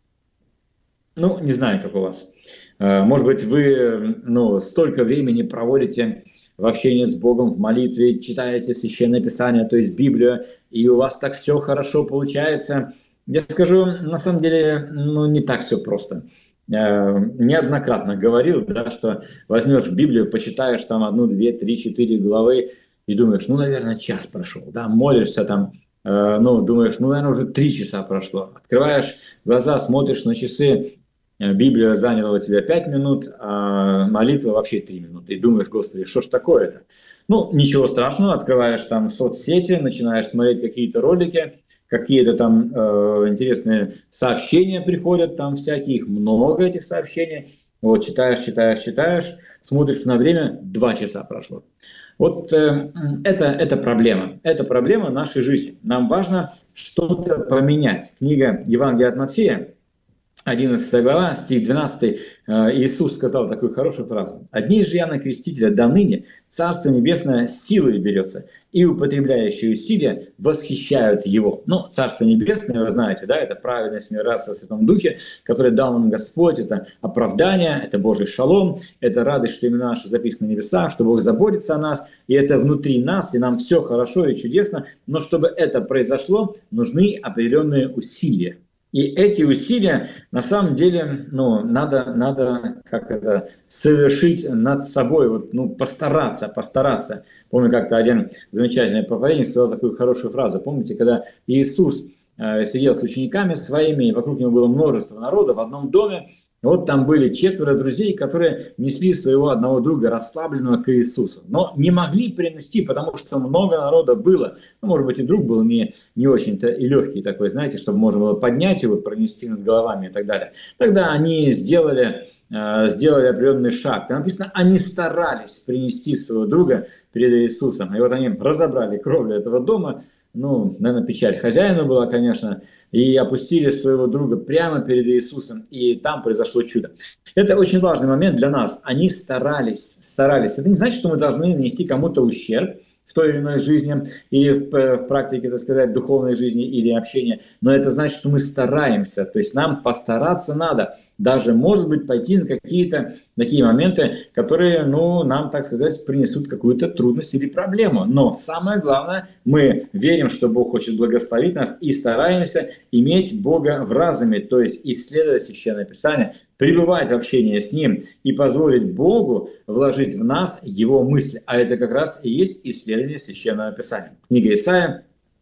S2: Не знаю, как у вас. Может быть, вы столько времени проводите в общении с Богом, в молитве, читаете Священное Писание, то есть Библию, и у вас так все хорошо получается. Я скажу, на самом деле, не так все просто. Неоднократно говорил, что возьмешь Библию, почитаешь там 1, 2, 3, 4 главы и думаешь: наверное, час прошел. Молишься там, думаешь: наверное, уже 3 часа прошло. Открываешь глаза, смотришь на часы, Библия заняла у тебя 5 минут, а молитва вообще 3 минуты. И думаешь: Господи, что ж такое-то? Ничего страшного, открываешь там соцсети, начинаешь смотреть какие-то ролики, какие-то там интересные сообщения приходят, там всякие, их много, этих сообщений. Читаешь, смотришь на время, 2 часа прошло. Это проблема. Это проблема нашей жизни. Нам важно что-то поменять. Книга Евангелия от Матфея, 11 глава, стих 12, Иисус сказал такую хорошую фразу: «Одни же Иоанна Крестителя до ныне Царство Небесное силой берется, и употребляющие усилия восхищают Его». Царство Небесное, вы знаете, это праведность, мир, радость во Святом Духе, который дал нам Господь, это оправдание, это Божий шалом, это радость, что имена наши записаны на небесах, что Бог заботится о нас, и это внутри нас, и нам все хорошо и чудесно, но чтобы это произошло, нужны определенные усилия. И эти усилия, на самом деле, надо совершить над собой, постараться. Помню, как-то один замечательный проповедник сказал такую хорошую фразу. Помните, когда Иисус сидел с учениками своими, и вокруг него было множество народа в одном доме, там были 4 друзей, которые несли своего одного друга расслабленного к Иисусу. Но не могли принести, потому что много народа было. Может быть, и друг был не очень-то и легкий такой, чтобы можно было поднять его, пронести над головами и так далее. Тогда они сделали определенный шаг. Там написано: они старались принести своего друга перед Иисусом. И они разобрали кровлю этого дома. Наверное, печаль хозяину была, конечно, и опустили своего друга прямо перед Иисусом, и там произошло чудо. Это очень важный момент для нас. Они старались. Это не значит, что мы должны нанести кому-то ущерб в той или иной жизни, или в практике, духовной жизни или общения, но это значит, что мы стараемся, то есть нам постараться надо, даже, может быть, пойти на какие-то такие моменты, которые, нам, принесут какую-то трудность или проблему. Но самое главное, мы верим, что Бог хочет благословить нас, и стараемся иметь Бога в разуме, то есть исследовать Священное Писание, пребывать в общении с Ним и позволить Богу вложить в нас Его мысли. А это как раз и есть исследование Священного Писания. Книга Исаия,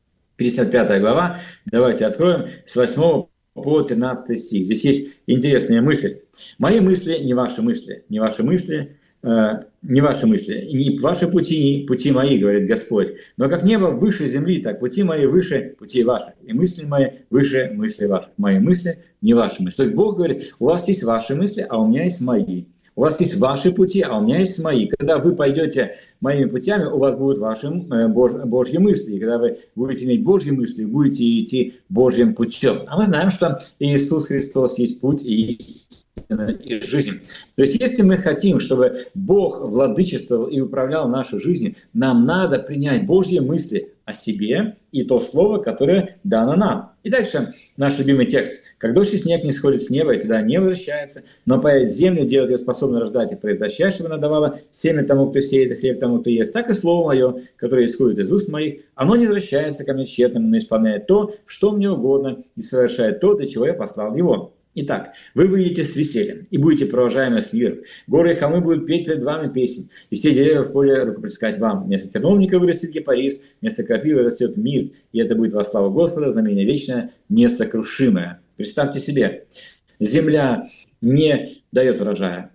S2: 55 глава. Давайте откроем с 8 по 13 стих. Здесь есть интересная мысль. «Мои мысли не ваши мысли, не ваши мысли, не ваши мысли, не ваши пути, пути мои, говорит Господь. Но как небо выше земли, так пути мои выше пути ваших, и мысли мои выше мысли ваших. Мои мысли не ваши мысли». То есть Бог говорит, у вас есть ваши мысли, а у меня есть мои. У вас есть ваши пути, а у меня есть мои. Когда вы пойдете моими путями, у вас будут ваши Божьи мысли. И когда вы будете иметь Божьи мысли, будете идти Божьим путем. А мы знаем, что Иисус Христос есть путь и истина и жизнь. То есть если мы хотим, чтобы Бог владычествовал и управлял нашей жизнью, нам надо принять Божьи мысли о себе и то слово, которое дано нам. И дальше наш любимый текст. «Как дождь и снег не сходит с неба и туда не возвращается, но поет землю, делает ее способной рождать и произвращать, чтобы она давала семя тому, кто сеет, и хлеб тому, кто ест. Так и слово мое, которое исходит из уст моих, оно не возвращается ко мне тщетным, но исполняет то, что мне угодно, и совершает то, для чего я послал его». Итак, вы выйдете с весельем и будете провожаемы с миром. Горы и холмы будут петь пред вами песнь, и все деревья в поле рукоплескать вам. Вместо терновника вырастет гипарис, вместо крапивы растет мирт, и это будет во славу Господа, знамение вечное, несокрушимое. Представьте себе, земля не дает урожая.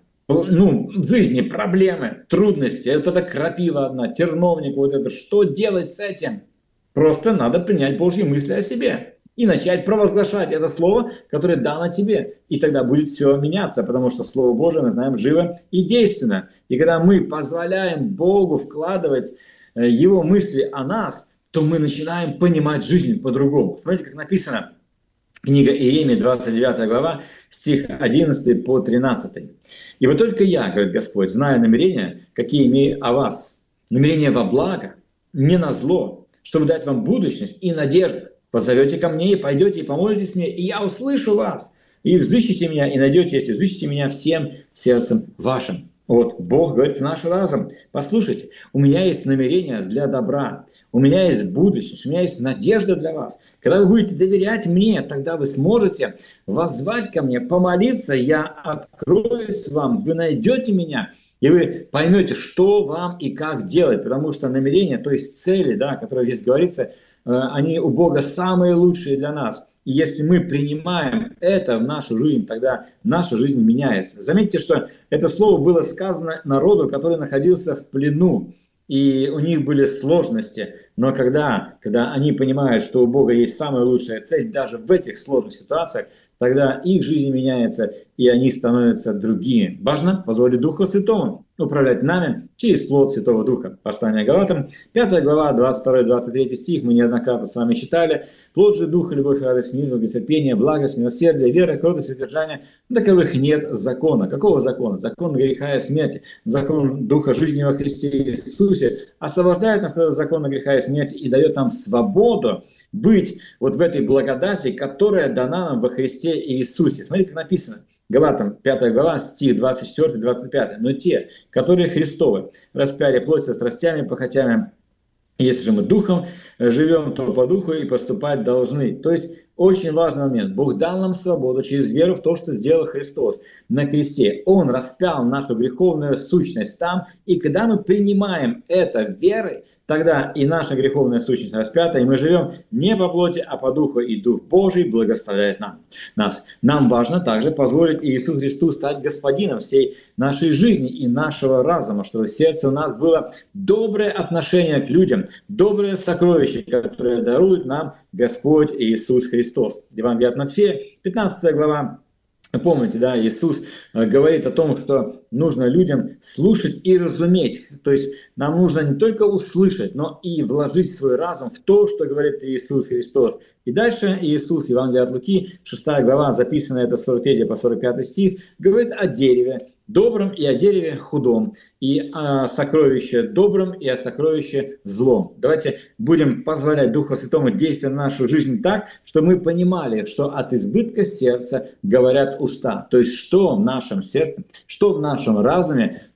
S2: В жизни проблемы, трудности, вот это крапива одна, терновник, вот это. Что делать с этим? Просто надо принять Божьи мысли о себе и начать провозглашать это слово, которое дано тебе. И тогда будет все меняться, потому что Слово Божие, мы знаем, живо и действенно. И когда мы позволяем Богу вкладывать Его мысли о нас, то мы начинаем понимать жизнь по-другому. Смотрите, как написано. Книга Иеремии, 29 глава, стих 11 по 13. «Ибо только я, говорит Господь, знаю намерения, какие имею о вас. Намерения во благо, не на зло, чтобы дать вам будущность и надежду. Позовете ко мне, и пойдете, и помолитесь мне, и я услышу вас. И взыщите меня, и найдете, если взыщите меня всем сердцем вашим». Вот Бог говорит в наш разум: послушайте, у меня есть намерение для добра, у меня есть будущность, у меня есть надежда для вас. Когда вы будете доверять мне, тогда вы сможете воззвать ко мне, помолиться, я откроюсь вам, вы найдете меня, и вы поймете, что вам и как делать, потому что намерения, то есть цели, да, которые здесь говорится, они у Бога самые лучшие для нас. И если мы принимаем это в нашу жизнь, тогда наша жизнь меняется. Заметьте, что это слово было сказано народу, который находился в плену, и у них были сложности. Но когда они понимают, что у Бога есть самая лучшая цель, даже в этих сложных ситуациях, тогда их жизнь меняется, и они становятся другими. Важно позволить Духу Святому управлять нами через плод Святого Духа. Послание Галатам, 5 глава, 22-23 стих, мы неоднократно с вами читали. «Плод же Духа, любовь, радость, мир, долготерпение, благость, милосердие, вера, кротость, воздержание. Таковых нет закона». Какого закона? Закон греха и смерти. Закон Духа жизни во Христе Иисусе освобождает нас от закона греха и смерти и дает нам свободу быть вот в этой благодати, которая дана нам во Христе Иисусе. Смотрите, как написано. Галатам, 5 глава, стих 24-25. «Но те, которые Христовы, распяли плоть со страстями, похотями, если же мы духом живем, то по духу и поступать должны». То есть очень важный момент. Бог дал нам свободу через веру в то, что сделал Христос на кресте. Он распял нашу греховную сущность там, и когда мы принимаем это верой, тогда и наша греховная сущность распята, и мы живем не по плоти, а по духу, и Дух Божий благословляет нас. Нам важно также позволить Иисусу Христу стать господином всей нашей жизни и нашего разума, чтобы в сердце у нас было доброе отношение к людям, доброе сокровище, которое дарует нам Господь Иисус Христос. Евангелие от Матфея, 15 глава. Помните, да, Иисус говорит о том, что нужно людям слушать и разуметь. То есть нам нужно не только услышать, но и вложить свой разум в то, что говорит Иисус Христос. И дальше Иисус, Евангелие от Луки, 6 глава, записано это с 43 по 45 стих, говорит о дереве добром и о дереве худом, и о сокровище добром и о сокровище злом. Давайте будем позволять Духу Святому действовать в нашу жизнь так, чтобы мы понимали, что от избытка сердца говорят уста. То есть что в нашем сердце, что в нашем разуме,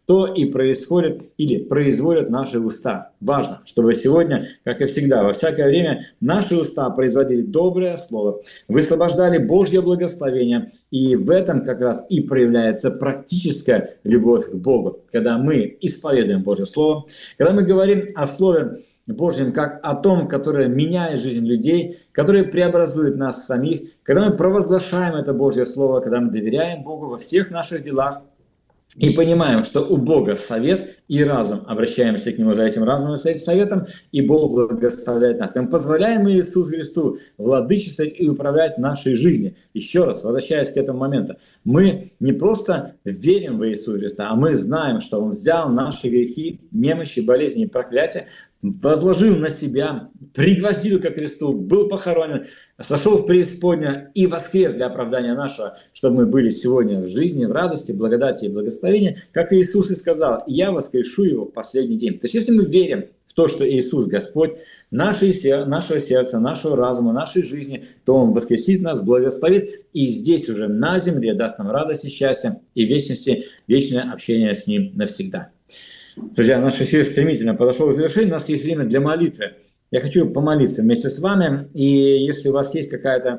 S2: то и происходит или производят наши уста. Важно, чтобы сегодня, как и всегда, во всякое время наши уста производили доброе слово, высвобождали Божье благословение, и в этом как раз и проявляется практическая любовь к Богу, когда мы исповедуем Божье Слово, когда мы говорим о Слове Божьем как о том, которое меняет жизнь людей, которое преобразует нас самих, когда мы провозглашаем это Божье Слово, когда мы доверяем Богу во всех наших делах и понимаем, что у Бога совет и разум, обращаемся к Нему за этим разумом и с этим советом, и Бог благословляет нас. Мы позволяем Иисусу Христу владычествовать и управлять нашей жизнью. Еще раз, возвращаясь к этому моменту, мы не просто верим в Иисуса Христа, а мы знаем, что Он взял наши грехи, немощи, болезни и проклятия, возложил на себя, пригвоздил ко кресту, был похоронен, сошел в преисподнюю и воскрес для оправдания нашего, чтобы мы были сегодня в жизни, в радости, благодати и благословении, как Иисус и сказал, «Я воскрешу его в последний день». То есть если мы верим в то, что Иисус Господь нашего сердца, нашего разума, нашей жизни, то Он воскресит нас, благословит и здесь уже на земле даст нам радость и счастье и вечности, вечное общение с Ним навсегда. Друзья, наш эфир стремительно подошел к завершению, у нас есть время для молитвы. Я хочу помолиться вместе с вами, и если у вас есть какая-то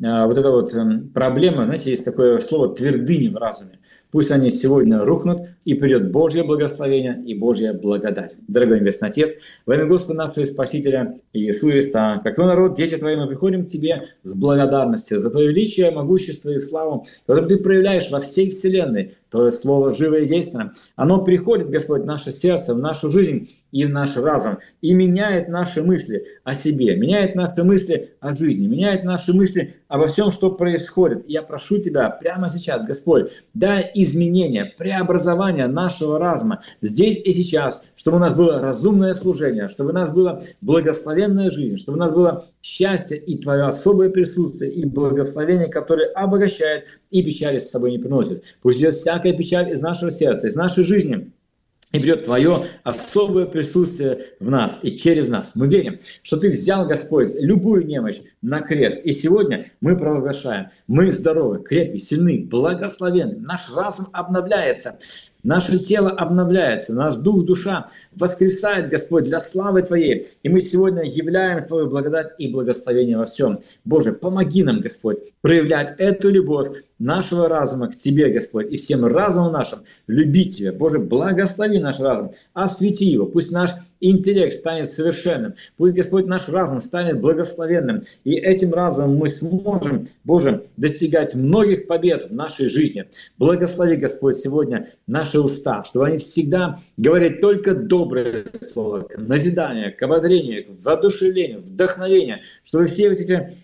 S2: проблема, знаете, есть такое слово «твердыни» в разуме. Пусть они сегодня рухнут, и придет Божье благословение и Божья благодать. Дорогой Небесный Отец, во имя Господа нашего Спасителя Иисуса Христа, как Твой народ, дети Твои, мы приходим к Тебе с благодарностью за Твое величие, могущество и славу, которое Ты проявляешь во всей вселенной. Твое Слово живо и действенно. Оно приходит, Господь, в наше сердце, в нашу жизнь и в наш разум, и меняет наши мысли о себе, меняет наши мысли о жизни, меняет наши мысли обо всем, что происходит. И я прошу Тебя прямо сейчас, Господь, дай изменения, преобразования нашего разума здесь и сейчас, чтобы у нас было разумное служение, чтобы у нас была благословенная жизнь, чтобы у нас было счастье и Твое особое присутствие, и благословение, которое обогащает и печали с собой не приносит. Пусть идет всякая печаль из нашего сердца, из нашей жизни, и придет Твое особое присутствие в нас и через нас. Мы верим, что Ты взял, Господь, любую немощь на крест. И сегодня мы провозглашаем, мы здоровы, крепкие, сильны, благословенны. Наш разум обновляется. Наше тело обновляется, наш дух, душа воскресает, Господь, для славы Твоей. И мы сегодня являем Твою благодать и благословение во всем. Боже, помоги нам, Господь, проявлять эту любовь нашего разума к Тебе, Господь, и всем разумом нашим любить Тебя. Боже, благослови наш разум, освети его, пусть наш интеллект станет совершенным, пусть, Господь, наш разум станет благословенным, и этим разумом мы сможем, Боже, достигать многих побед в нашей жизни. Благослови, Господь, сегодня наши уста, чтобы они всегда говорили только доброе слово, к назиданию, к ободрению, к воодушевлению, вдохновению, чтобы все вот эти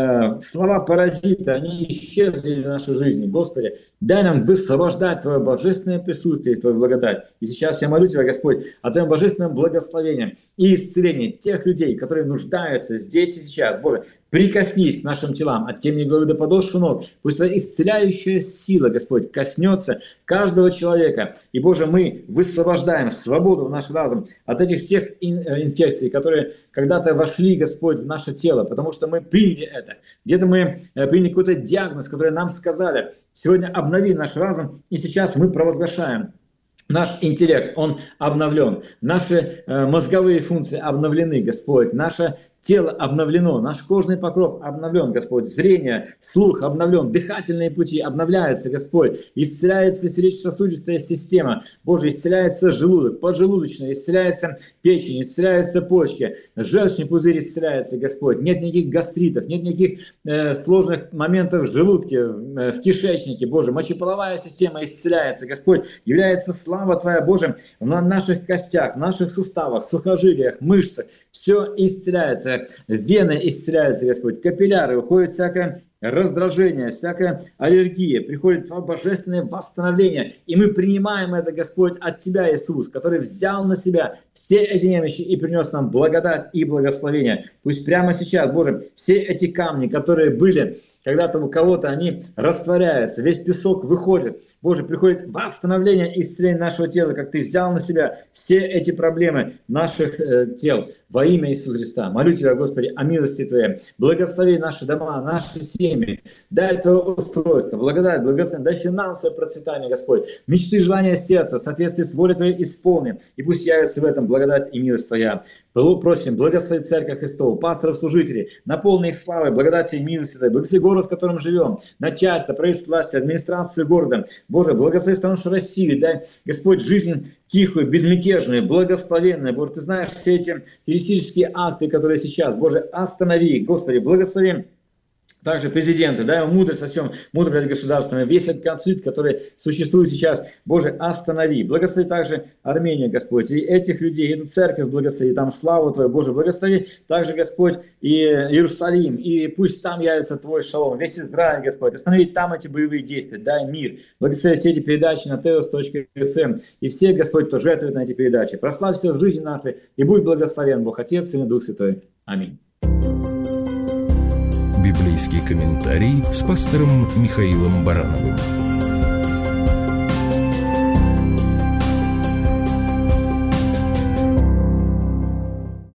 S2: слова паразита, они исчезли в нашей жизни. Господи, дай нам высвобождать Твое божественное присутствие и Твою благодать. И сейчас я молю Тебя, Господь, о Твоем божественном благословении и исцелении тех людей, которые нуждаются здесь и сейчас. Боже, прикоснись к нашим телам, от темени головы до подошвы ног. Пусть Твоя исцеляющая сила, Господь, коснется каждого человека. И, Боже, мы высвобождаем свободу в наш разум от этих всех инфекций, которые когда-то вошли, Господь, в наше тело, потому что мы приняли это. Где-то мы приняли какой-то диагноз, который нам сказали. Сегодня обнови наш разум, и сейчас мы провозглашаем. Наш интеллект, он обновлен. Наши мозговые функции обновлены, Господь. Наше тело обновлено, наш кожный покров обновлен, Господь. Зрение, слух обновлен, дыхательные пути обновляются, Господь. Исцеляется сердечно-сосудистая система. Боже, исцеляется желудок, поджелудочная, исцеляется печень, исцеляются почки. Желчный пузырь исцеляется, Господь. Нет никаких гастритов, нет никаких сложных моментов в желудке, в кишечнике. Боже, мочеполовая система исцеляется, Господь. Является слава Твоя, Боже, на наших костях, наших суставах, сухожилиях, мышцах. Все исцеляется. Вены исцеляются, Господь, капилляры, уходит всякое раздражение, всякая аллергия, приходит Твое божественное восстановление, и мы принимаем это, Господь, от Тебя, Иисус, который взял на себя все эти немощи и принес нам благодать и благословение. Пусть прямо сейчас, Боже, все эти камни, которые были когда-то у кого-то они растворяются, весь песок выходит. Боже, приходит восстановление и исцеление нашего тела, как Ты взял на себя все эти проблемы наших тел во имя Иисуса Христа. Молю Тебя, Господи, о милости Твоей. Благослови наши дома, наши семьи. Дай Твое устройство, благодать, благословение, дай финансовое процветание, Господь. Мечты, желания сердца в соответствии с волей Твоей исполни. И пусть явится в этом благодать и милость Твоя. Просим, благослови Церковь Христову, пасторов, служителей, наполни их славой, благодати и милости Твоей. Благослови город, в котором живем, начальство, правительство власти, администрацию города. Боже, благослови страну Россию, дай, Господь, жизнь тихую, безмятежную, благословенную. Боже, Ты знаешь все эти террористические акты, которые сейчас. Боже, останови, Господи, благослови также президенты, дай ему мудрость во всем, мудрость перед государством, весь этот конфликт, который существует сейчас, Боже, останови. Благослови также Армению, Господь, и этих людей, эту церковь благослови, там славу Твою, Боже, благослови также, Господь, и Иерусалим, и пусть там явится Твой шалом, весь Израиль, Господь, останови там эти боевые действия, дай мир. Благослови все эти передачи на teos.fm, и все, Господь, кто жертвует на эти передачи. Прославь все в жизни нашей, и будь благословен Бог, Отец, Сын и Дух Святой. Аминь.
S1: Библейский комментарий с пастором Михаилом Барановым.